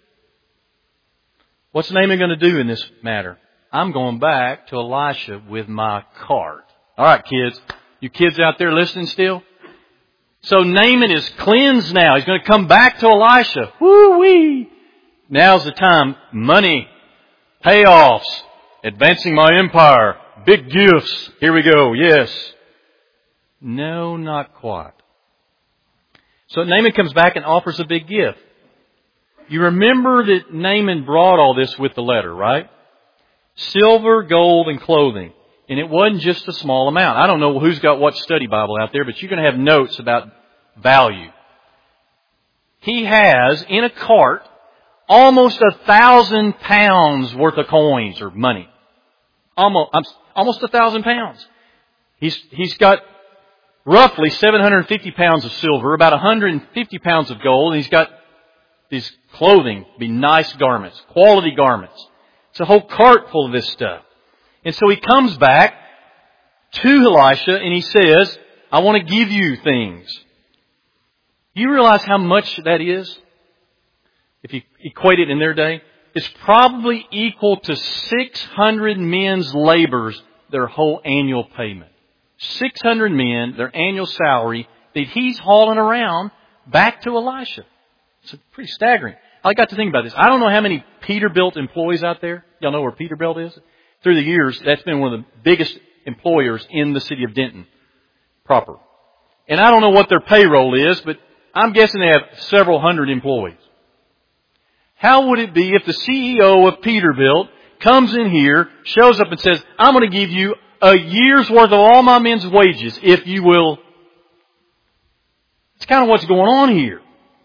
What's Naaman going to do in this matter? I'm going back to Elisha with my cart. All right, kids. You kids out there listening still? So Naaman is cleansed now. He's going to come back to Elisha. Woo-wee! Now's the time. Money, payoffs, advancing my empire, big gifts. Here we go. Yes. No, not quite. So Naaman comes back and offers a big gift. You remember that Naaman brought all this with the letter, right? Silver, gold, and clothing. And it wasn't just a small amount. I don't know who's got what study Bible out there, but you're going to have notes about value. He has in a cart almost 1,000 pounds worth of coins or money. Almost 1,000 pounds. He's got roughly 750 pounds of silver, about 150 pounds of gold, and he's got these clothing, be nice garments, quality garments. It's a whole cart full of this stuff. And so he comes back to Elisha and he says, I want to give you things. You realize how much that is? If you equate it in their day, it's probably equal to 600 men's labors, their whole annual payment. 600 men, their annual salary that he's hauling around back to Elisha. It's pretty staggering. I got to think about this. I don't know how many Peterbilt employees out there. Y'all know where Peterbilt is? Through the years, that's been one of the biggest employers in the city of Denton proper. And I don't know what their payroll is, but I'm guessing they have several hundred employees. How would it be if the CEO of Peterbilt comes in here, shows up and says, I'm going to give you a year's worth of all my men's wages, if you will. It's kind of what's going on here.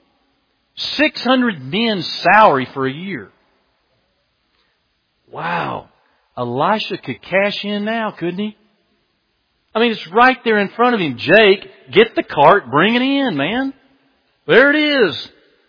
600 men's salary for a year. Wow. Elisha could cash in now, couldn't he? I mean, it's right there in front of him. Jake, get the cart, bring it in, man. There it is.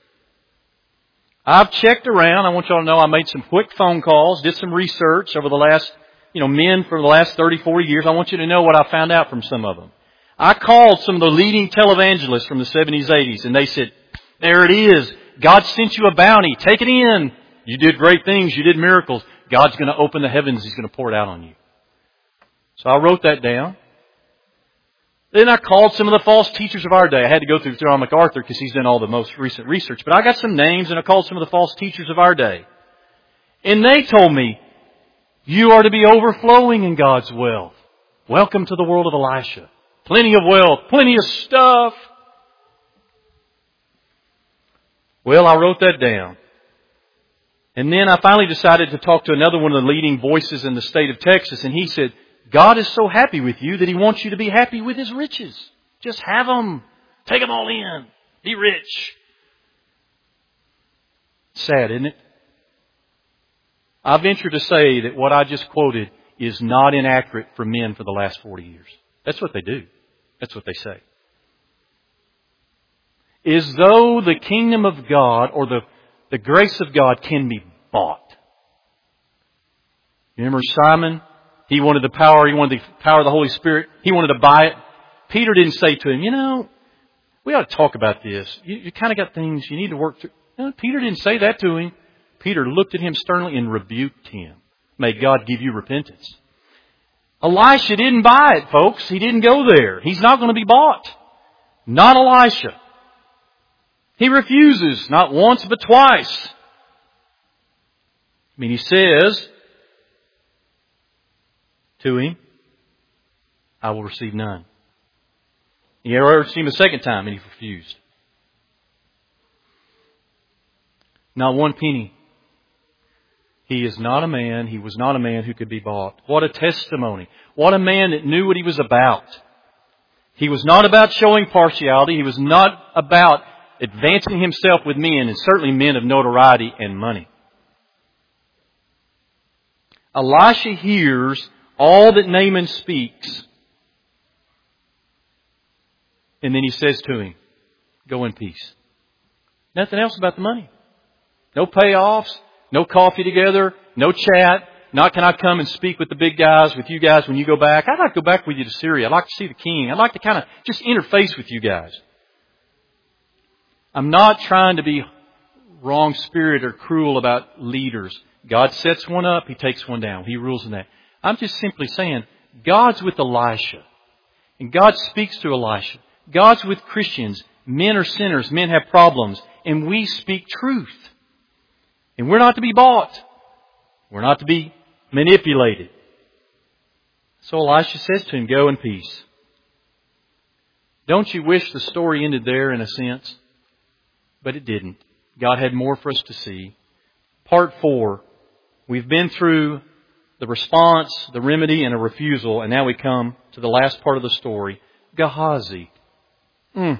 I've checked around. I want y'all to know I made some quick phone calls, did some research over the last, men for the last 30, 40 years. I want you to know what I found out from some of them. I called some of the leading televangelists from the 70s, 80s, and they said, there it is. God sent you a bounty. Take it in. You did great things. You did miracles. God's going to open the heavens. He's going to pour it out on you. So I wrote that down. Then I called some of the false teachers of our day. I had to go through John MacArthur because he's done all the most recent research. But I got some names and I called some of the false teachers of our day. And they told me, you are to be overflowing in God's wealth. Welcome to the world of Elisha. Plenty of wealth, plenty of stuff. Well, I wrote that down. And then I finally decided to talk to another one of the leading voices in the state of Texas. And he said, God is so happy with you that He wants you to be happy with His riches. Just have them. Take them all in. Be rich. Sad, isn't it? I venture to say that what I just quoted is not inaccurate for men for the last 40 years. That's what they do. That's what they say. As though the kingdom of God or the grace of God can be bought. Remember Simon? He wanted the power. He wanted the power of the Holy Spirit. He wanted to buy it. Peter didn't say to him, we ought to talk about this. You kind of got things you need to work through. No, Peter didn't say that to him. Peter looked at him sternly and rebuked him. May God give you repentance. Elisha didn't buy it, folks. He didn't go there. He's not going to be bought. Not Elisha. He refuses, not once but twice. He says to him, I will receive none. He urged him a second time and he refused. Not one penny. He is not a man. He was not a man who could be bought. What a testimony. What a man that knew what he was about. He was not about showing partiality. He was not about advancing himself with men, and certainly men of notoriety and money. Elisha hears all that Naaman speaks. And then he says to him, go in peace. Nothing else about the money. No payoffs. No coffee together. No chat. Not can I come and speak with the big guys, with you guys when you go back. I'd like to go back with you to Syria. I'd like to see the king. I'd like to kind of just interface with you guys. I'm not trying to be wrong-spirited or cruel about leaders. God sets one up. He takes one down. He rules in that. I'm just simply saying, God's with Elisha. And God speaks to Elisha. God's with Christians. Men are sinners. Men have problems. And we speak truth. And we're not to be bought. We're not to be manipulated. So Elisha says to him, go in peace. Don't you wish the story ended there in a sense? But it didn't. God had more for us to see. Part 4. We've been through the response, the remedy, and a refusal. And now we come to the last part of the story. Gehazi. Go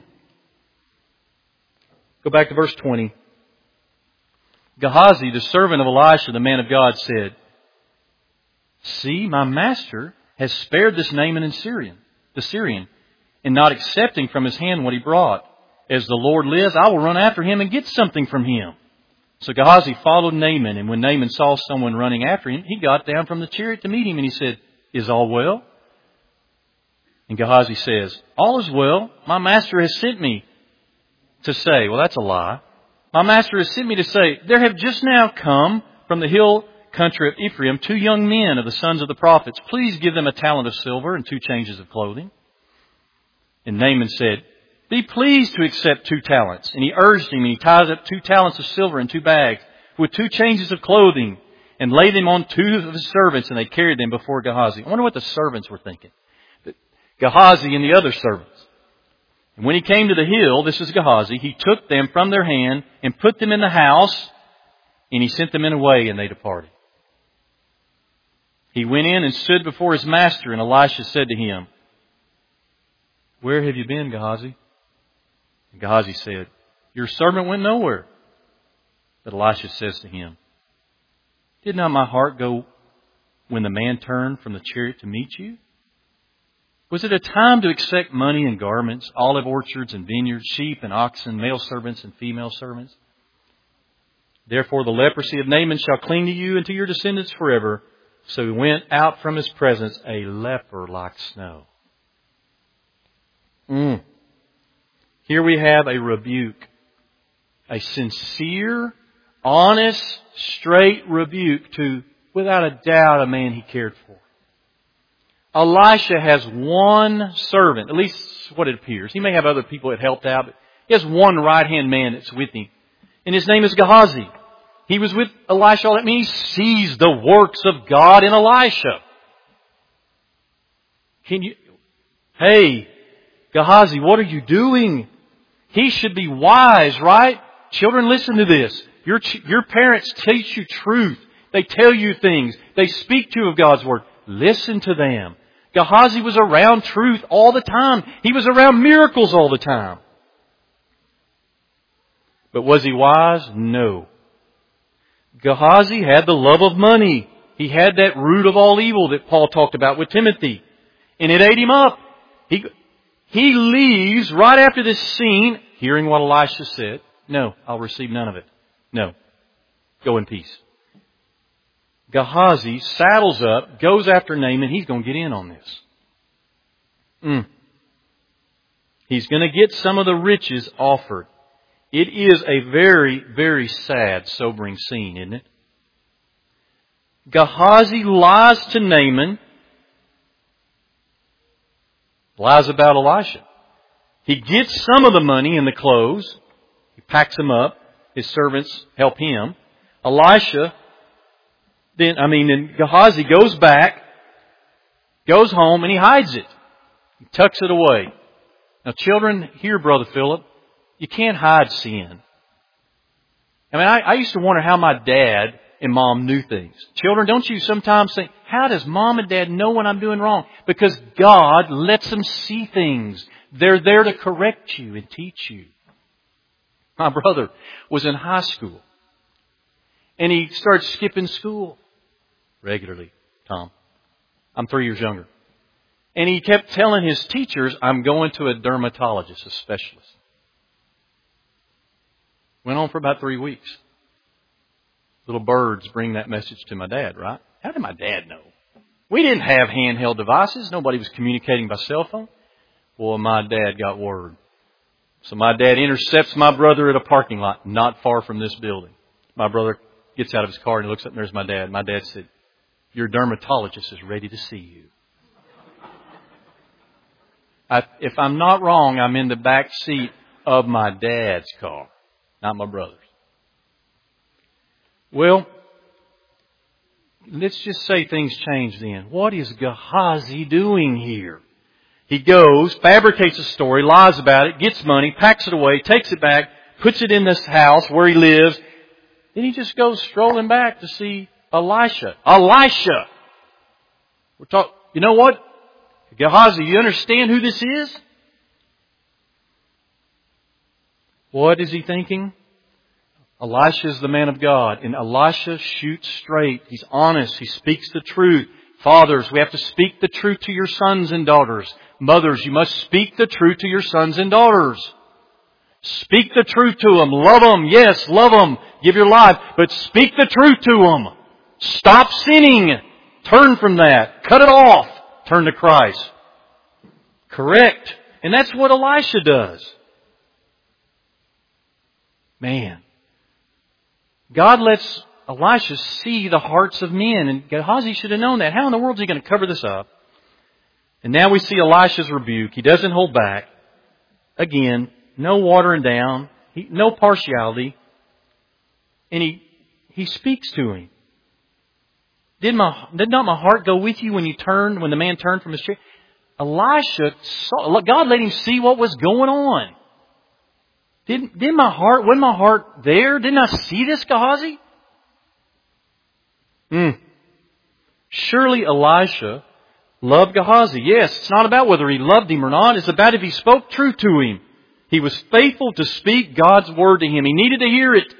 back to verse 20. Gehazi, the servant of Elisha, the man of God, said, see, my master has spared this Naaman the Syrian, in not accepting from his hand what he brought. As the Lord lives, I will run after him and get something from him. So Gehazi followed Naaman, and when Naaman saw someone running after him, he got down from the chariot to meet him, and he said, is all well? And Gehazi says, all is well. My master has sent me to say, well, that's a lie. My master has sent me to say, there have just now come from the hill country of Ephraim 2 young men of the sons of the prophets. Please give them a talent of silver and 2 changes of clothing. And Naaman said, be pleased to accept 2 talents. And he urged him, and he ties up 2 talents of silver in 2 bags with 2 changes of clothing and laid them on 2 of his servants, and they carried them before Gehazi. I wonder what the servants were thinking. Gehazi and the other servants. And when he came to the hill, this is Gehazi, he took them from their hand and put them in the house, and he sent the men away, and they departed. He went in and stood before his master, and Elisha said to him, "Where have you been, Gehazi?" And Gehazi said, "Your servant went nowhere." But Elisha says to him, "Did not my heart go when the man turned from the chariot to meet you? Was it a time to expect money and garments, olive orchards and vineyards, sheep and oxen, male servants and female servants? Therefore the leprosy of Naaman shall cling to you and to your descendants forever." So he went out from his presence a leper like snow. Here we have a rebuke. A sincere, honest, straight rebuke to, without a doubt, a man he cared for. Elisha has one servant, at least what it appears. He may have other people that helped out, but he has one right-hand man that's with him. And his name is Gehazi. He was with Elisha. That means he sees the works of God in Elisha. Hey, Gehazi, what are you doing? He should be wise, right? Children, listen to this. Your parents teach you truth. They tell you things. They speak to you of God's Word. Listen to them. Gehazi was around truth all the time. He was around miracles all the time. But was he wise? No. Gehazi had the love of money. He had that root of all evil that Paul talked about with Timothy. And it ate him up. He leaves right after this scene, hearing what Elisha said. "No, I'll receive none of it. No. Go in peace." Gehazi saddles up, goes after Naaman. He's going to get in on this. He's going to get some of the riches offered. It is a very, very sad, sobering scene, isn't it? Gehazi lies to Naaman, lies about Elisha. He gets some of the money and the clothes. He packs them up. His servants help him. Then Gehazi goes back, goes home, and he hides it. He tucks it away. Now, children, here, Brother Philip, you can't hide sin. I used to wonder how my dad and Mom knew things. Children, don't you sometimes think, how does Mom and Dad know when I'm doing wrong? Because God lets them see things. They're there to correct you and teach you. My brother was in high school, and he started skipping school regularly, Tom. I'm 3 years younger. And he kept telling his teachers, "I'm going to a dermatologist, a specialist." Went on for about 3 weeks. Little birds bring that message to my dad, right? How did my dad know? We didn't have handheld devices. Nobody was communicating by cell phone. Boy, my dad got word. So my dad intercepts my brother at a parking lot not far from this building. My brother gets out of his car and looks up and there's my dad. My dad said, "Your dermatologist is ready to see you." If I'm not wrong, I'm in the back seat of my dad's car, not my brother's. Well, let's just say things change then. What is Gehazi doing here? He goes, fabricates a story, lies about it, gets money, packs it away, takes it back, puts it in this house where he lives. Then he just goes strolling back to see Elisha. Elisha! You know what? Gehazi, you understand who this is? What is he thinking? Elisha is the man of God. And Elisha shoots straight. He's honest. He speaks the truth. Fathers, we have to speak the truth to your sons and daughters. Mothers, you must speak the truth to your sons and daughters. Speak the truth to them. Love them. Yes, love them. Give your life. But speak the truth to them. Stop sinning. Turn from that. Cut it off. Turn to Christ. Correct. And that's what Elisha does. Man. God lets Elisha see the hearts of men. And Gehazi should have known that. How in the world is he going to cover this up? And now we see Elisha's rebuke. He doesn't hold back. Again, no watering down. No partiality. And he speaks to him. Did not my heart go with you when the man turned from his chair? Elisha saw, God let him see what was going on. Wasn't my heart there? Didn't I see this, Gehazi? Surely Elisha loved Gehazi. Yes, it's not about whether he loved him or not. It's about if he spoke truth to him. He was faithful to speak God's word to him. He needed to hear it.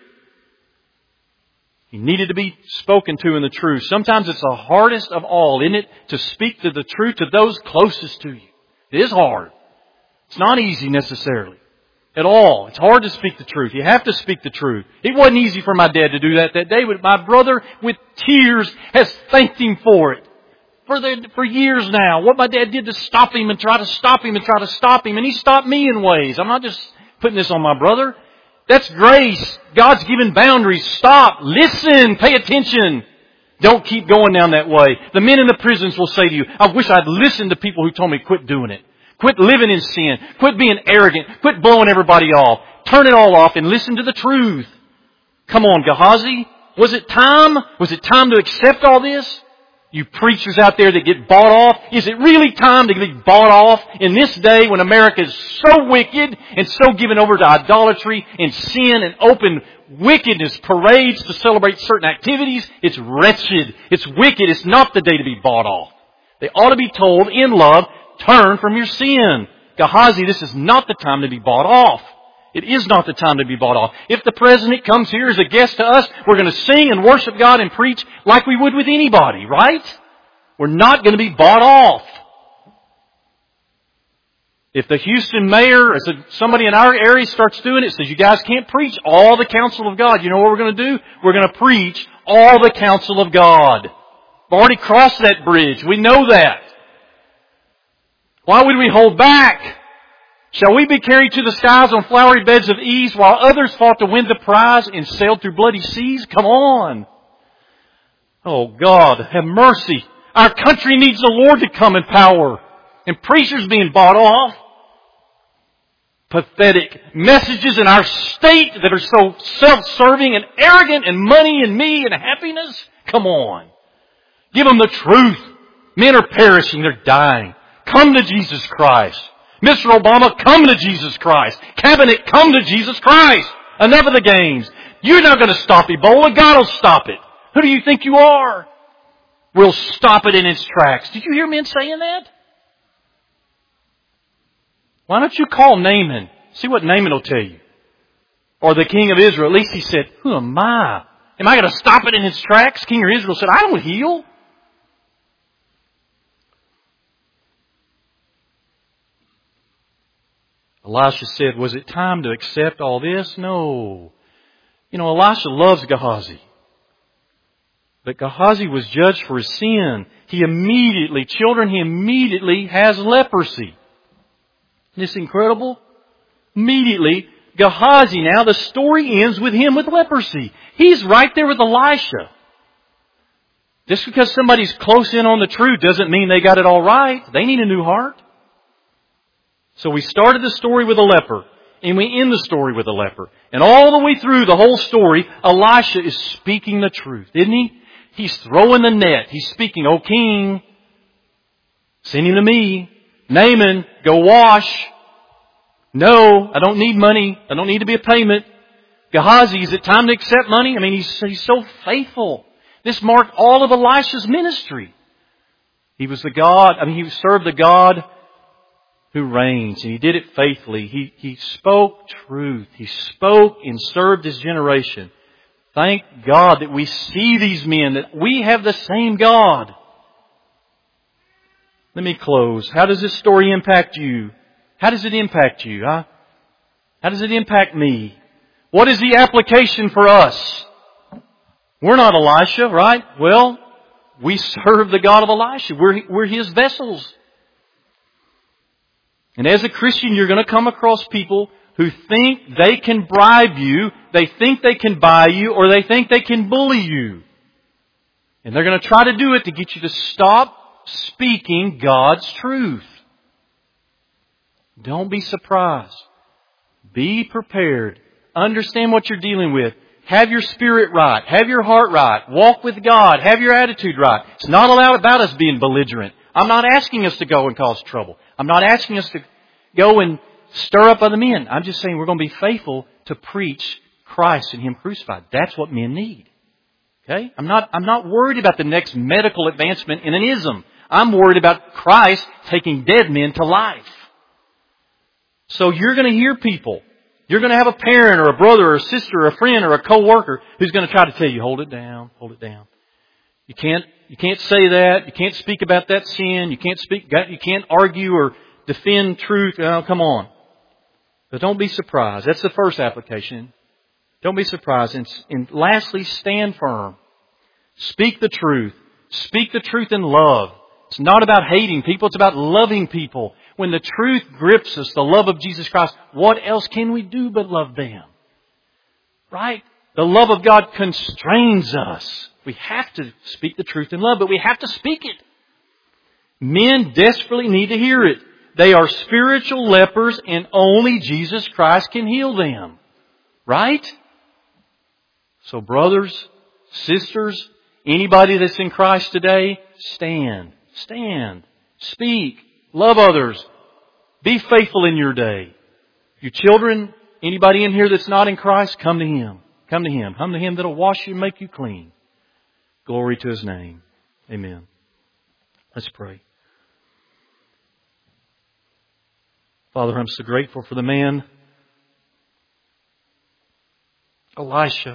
He needed to be spoken to in the truth. Sometimes it's the hardest of all, isn't it, to speak to the truth to those closest to you. It is hard. It's not easy necessarily. At all. It's hard to speak the truth. You have to speak the truth. It wasn't easy for my dad to do that day, but my brother with tears has thanked him for it. For years now. What my dad did to stop him and try to stop him and try to stop him. And he stopped me in ways. I'm not just putting this on my brother. That's grace. God's given boundaries. Stop. Listen. Pay attention. Don't keep going down that way. The men in the prisons will say to you, I wish I'd listened to people who told me quit doing it. Quit living in sin. Quit being arrogant. Quit blowing everybody off. Turn it all off and listen to the truth. Come on, Gehazi. Was it time? Was it time to accept all this? You preachers out there that get bought off. Is it really time to be bought off in this day when America is so wicked and so given over to idolatry and sin and open wickedness parades to celebrate certain activities? It's wretched. It's wicked. It's not the day to be bought off. They ought to be told in love, turn from your sin. Gehazi, this is not the time to be bought off. It is not the time to be bought off. If the president comes here as a guest to us, we're going to sing and worship God and preach like we would with anybody, right? We're not going to be bought off. If the Houston mayor or somebody in our area starts doing it, says you guys can't preach all the counsel of God, you know what we're going to do? We're going to preach all the counsel of God. We've already crossed that bridge. We know that. Why would we hold back? Shall we be carried to the skies on flowery beds of ease while others fought to win the prize and sailed through bloody seas? Come on. Oh God, have mercy. Our country needs the Lord to come in power. And preachers being bought off. Pathetic messages in our state that are so self-serving and arrogant and money and me and happiness. Come on. Give them the truth. Men are perishing. They're dying. Come to Jesus Christ. Mr. Obama, come to Jesus Christ. Cabinet, come to Jesus Christ. Enough of the games. You're not going to stop Ebola. God will stop it. Who do you think you are? We'll stop it in its tracks. Did you hear men saying that? Why don't you call Naaman? See what Naaman will tell you. Or the king of Israel. At least he said, who am I? Am I going to stop it in its tracks? King of Israel said, I don't heal. Elisha said, was it time to accept all this? No. You know, Elisha loves Gehazi. But Gehazi was judged for his sin. He immediately has leprosy. Isn't this incredible? Immediately, Gehazi now, the story ends with him with leprosy. He's right there with Elisha. Just because somebody's close in on the truth doesn't mean they got it all right. They need a new heart. So we started the story with a leper, and we end the story with a leper. And all the way through the whole story, Elisha is speaking the truth, isn't he? He's throwing the net. He's speaking, O king, send him to me. Naaman, go wash. No, I don't need money. I don't need to be a payment. Gehazi, is it time to accept money? I mean, he's so faithful. This marked all of Elisha's ministry. He served the God who reigns, and he did it faithfully. He spoke truth. He spoke and served his generation. Thank God that we see these men, that we have the same God. Let me close. How does this story impact you? How does it impact you? Huh? How does it impact me? What is the application for us? We're not Elisha, right? Well, we serve the God of Elisha. We're His vessels. And as a Christian, you're going to come across people who think they can bribe you, they think they can buy you, or they think they can bully you. And they're going to try to do it to get you to stop speaking God's truth. Don't be surprised. Be prepared. Understand what you're dealing with. Have your spirit right. Have your heart right. Walk with God. Have your attitude right. It's not about us being belligerent. I'm not asking us to go and cause trouble. I'm not asking us to go and stir up other men. I'm just saying we're going to be faithful to preach Christ and Him crucified. That's what men need. Okay? I'm not worried about the next medical advancement in an ism. I'm worried about Christ taking dead men to life. So you're going to hear people. You're going to have a parent or a brother or a sister or a friend or a coworker who's going to try to tell you, hold it down, hold it down. You can't say that. You can't speak about that sin. You can't argue or defend truth. Oh, come on. But don't be surprised. That's the first application. Don't be surprised. And lastly, stand firm. Speak the truth. Speak the truth in love. It's not about hating people. It's about loving people. When the truth grips us, the love of Jesus Christ, what else can we do but love them? Right? The love of God constrains us. We have to speak the truth in love, but we have to speak it. Men desperately need to hear it. They are spiritual lepers and only Jesus Christ can heal them. Right? So brothers, sisters, anybody that's in Christ today, stand. Stand. Speak. Love others. Be faithful in your day. Your children, anybody in here that's not in Christ, come to Him. Come to Him. Come to Him that'll wash you and make you clean. Glory to His name. Amen. Let's pray. Father, I'm so grateful for the man, Elisha.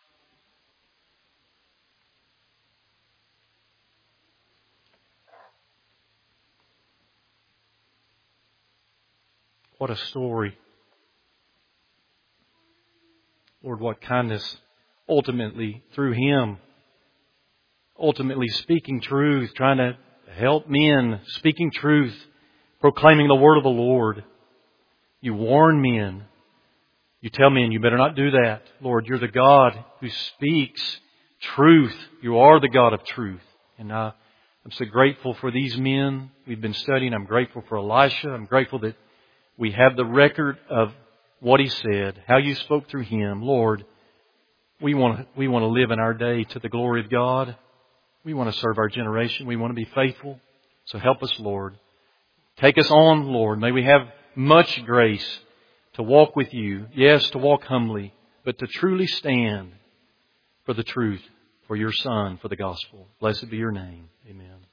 What a story. Lord, what kindness ultimately through him. Ultimately speaking truth, trying to help men, speaking truth, proclaiming the word of the Lord. You warn men. You tell men, you better not do that. Lord, you're the God who speaks truth. You are the God of truth. And I'm so grateful for these men we've been studying. I'm grateful for Elisha. I'm grateful that we have the record of what he said, how you spoke through him. Lord, we want to live in our day to the glory of God. We want to serve our generation. We want to be faithful. So help us, Lord. Take us on, Lord. May we have much grace to walk with you. Yes, to walk humbly, but to truly stand for the truth, for your Son, for the gospel. Blessed be your name. Amen.